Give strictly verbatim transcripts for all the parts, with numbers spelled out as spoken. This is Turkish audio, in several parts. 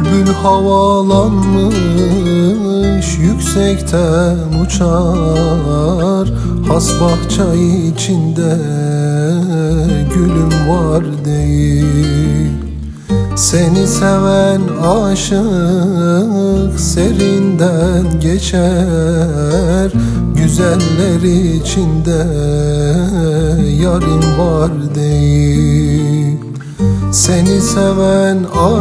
Bülbül havalanmış, yüksekten uçar. Has bahçe içinde gülüm var değil. Seni seven aşık serinden geçer. Güzeller içinde yarim var değil. Seni seven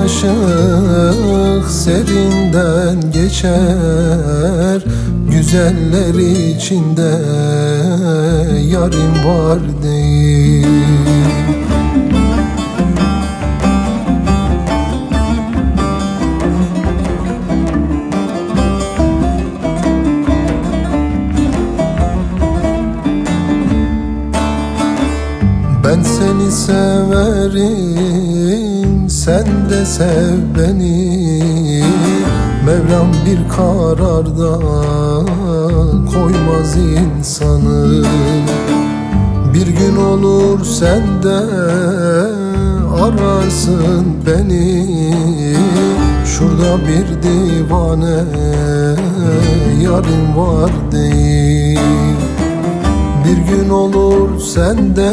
aşık serinden geçer. Güzeller içinde yarim var değil. Ben seni severim, sen de sev beni. Mevlam bir kararda koymaz insanı. Bir gün olur sen de ararsın beni. Şurada bir divane yarim var değil. Bir gün olur sen de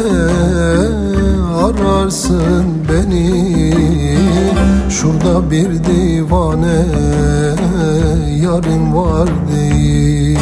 ararsın beni. Şurada bir divane yarim var değil.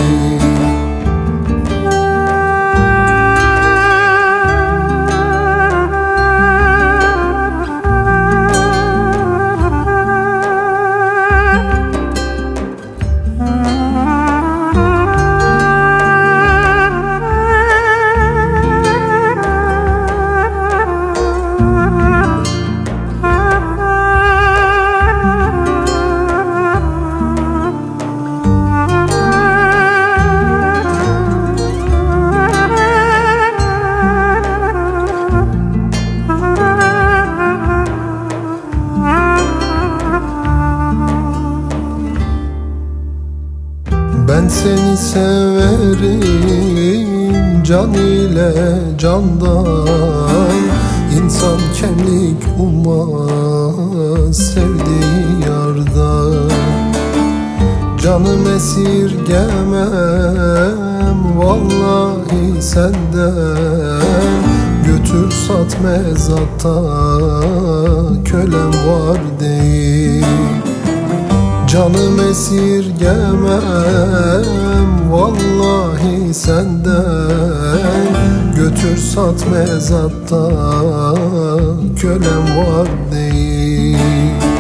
Ben seni severim can ile candan. İnsan kemlik ummaz sevdiği yardan. Canım esirgemem vallahi senden. Götür sat mezatta kölem var değil. Canım esirgemem vallahi senden. Götür sat mezatta kölem var değil.